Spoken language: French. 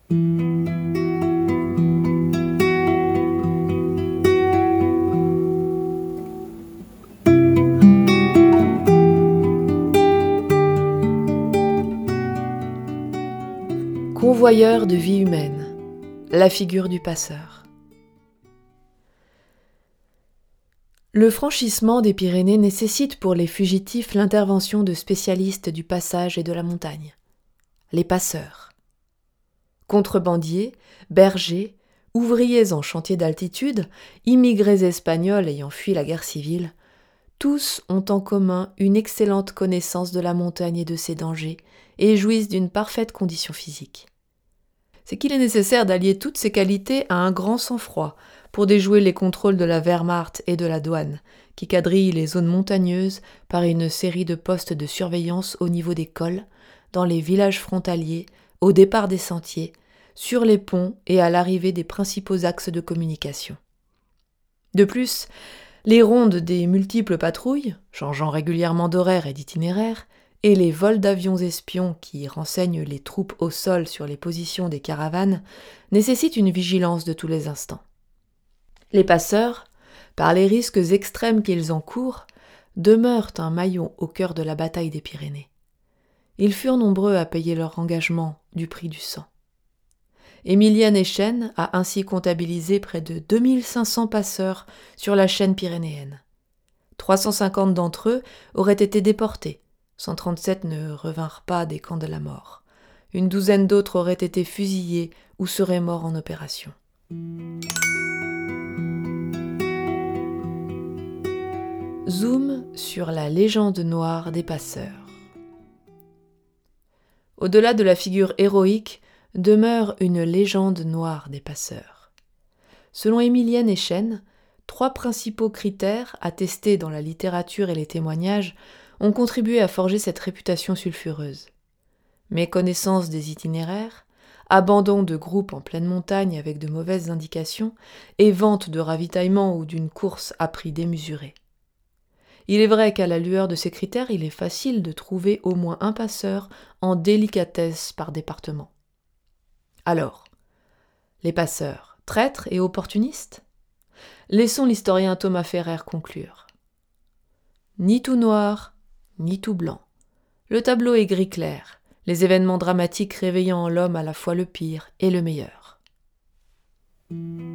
Convoyeur de vie humaine, la figure du passeur. Le franchissement des Pyrénées nécessite pour les fugitifs l'intervention de spécialistes du passage et de la montagne, les passeurs. Contrebandiers, bergers, ouvriers en chantier d'altitude, immigrés espagnols ayant fui la guerre civile, tous ont en commun une excellente connaissance de la montagne et de ses dangers et jouissent d'une parfaite condition physique. C'est qu'il est nécessaire d'allier toutes ces qualités à un grand sang-froid pour déjouer les contrôles de la Wehrmacht et de la douane, qui quadrillent les zones montagneuses par une série de postes de surveillance au niveau des cols, dans les villages frontaliers, au départ des sentiers, sur les ponts et à l'arrivée des principaux axes de communication. De plus, les rondes des multiples patrouilles, changeant régulièrement d'horaire et d'itinéraire, et les vols d'avions espions qui renseignent les troupes au sol sur les positions des caravanes nécessitent une vigilance de tous les instants. Les passeurs, par les risques extrêmes qu'ils encourent, demeurent un maillon au cœur de la bataille des Pyrénées. Ils furent nombreux à payer leur engagement du prix du sang. Émilienne Echen a ainsi comptabilisé près de 2500 passeurs sur la chaîne pyrénéenne. 350 d'entre eux auraient été déportés. 137 ne revinrent pas des camps de la mort. Une douzaine d'autres auraient été fusillés ou seraient morts en opération. Zoom sur la légende noire des passeurs. Au-delà de la figure héroïque, demeure une légende noire des passeurs. Selon Émilienne Echen, 3 principaux critères, attestés dans la littérature et les témoignages, ont contribué à forger cette réputation sulfureuse. Méconnaissance des itinéraires, abandon de groupes en pleine montagne avec de mauvaises indications et vente de ravitaillement ou d'une course à prix démesuré. Il est vrai qu'à la lueur de ces critères, il est facile de trouver au moins un passeur en délicatesse par département. Alors, les passeurs, traîtres et opportunistes ? Laissons l'historien Thomas Ferrer conclure. Ni tout noir, ni tout blanc. Le tableau est gris clair, les événements dramatiques réveillant en l'homme à la fois le pire et le meilleur.